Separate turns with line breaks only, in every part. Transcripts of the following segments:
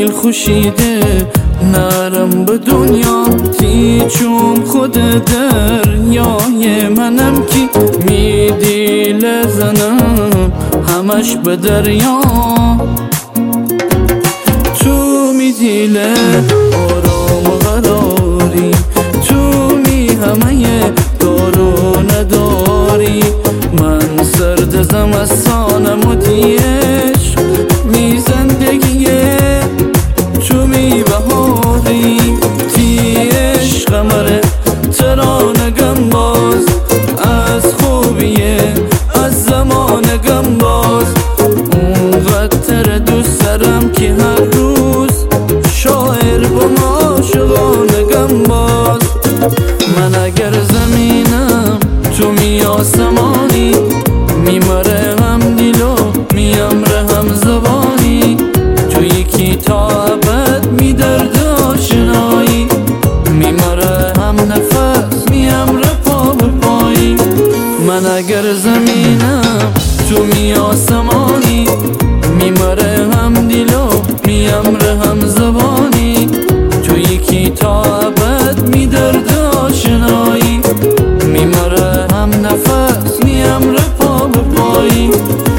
دل خوشیده نرم به دنیا تی چوم خود دریای منم کی میدی لزنم همش به دریا تو میدی آرام و قراری تو می همه دارو نداری من سرد زمستانم و دیش می زندگیه تو می بهاری تی عشقمره ترانگم باز از خوبیه از زمانگم باز اونقدر دوست دارم که هر روز شاعر با عاشقانگم باز من اگر زمینم تو می آسمانی میمره هم دیلو میامره هم زبانی تو یکی تا ابد می درد آشنایی میمره هم نفس میامره پا به پایی من اگر زمینم تو می آسمانی میمره هم دیلو میامره هم زبانی تو یکی تا ابد می درد آشنایی میمره هم نفس میامره پا به پایی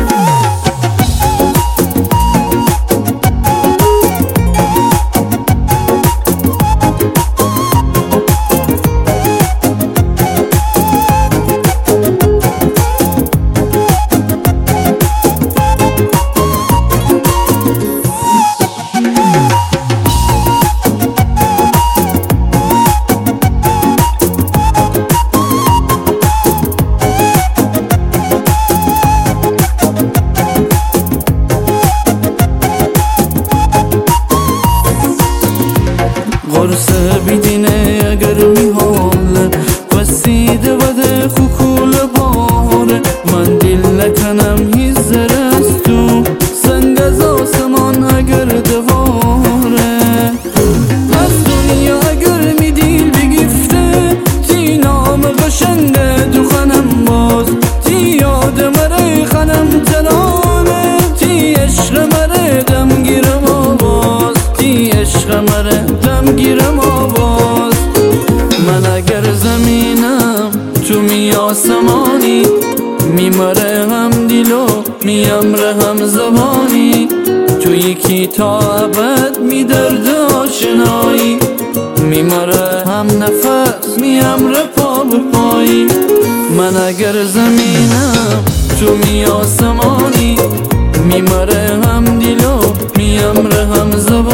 قرصه بیدینه اگر میحاله وسیده وده خوکول باره من دیل نکنم هیز زرست تو سنگ از آسمان اگر دواره از دنیا اگر می دیل بگیفته تی نام قشنگه دو خنم باز تی یاد مره خنم ترانه تی عشق مره دم گیرم آواز تی عشق مره گیرم آواز من اگر زمینم تو می آسمانی میمره هم دیلو میامره هم زبانی تو یکی تا ابد می درد آشنایی میمره هم نفس میامره پا به پایی من اگر زمینم تو می آسمانی میمره هم دیلو میامره هم زبانی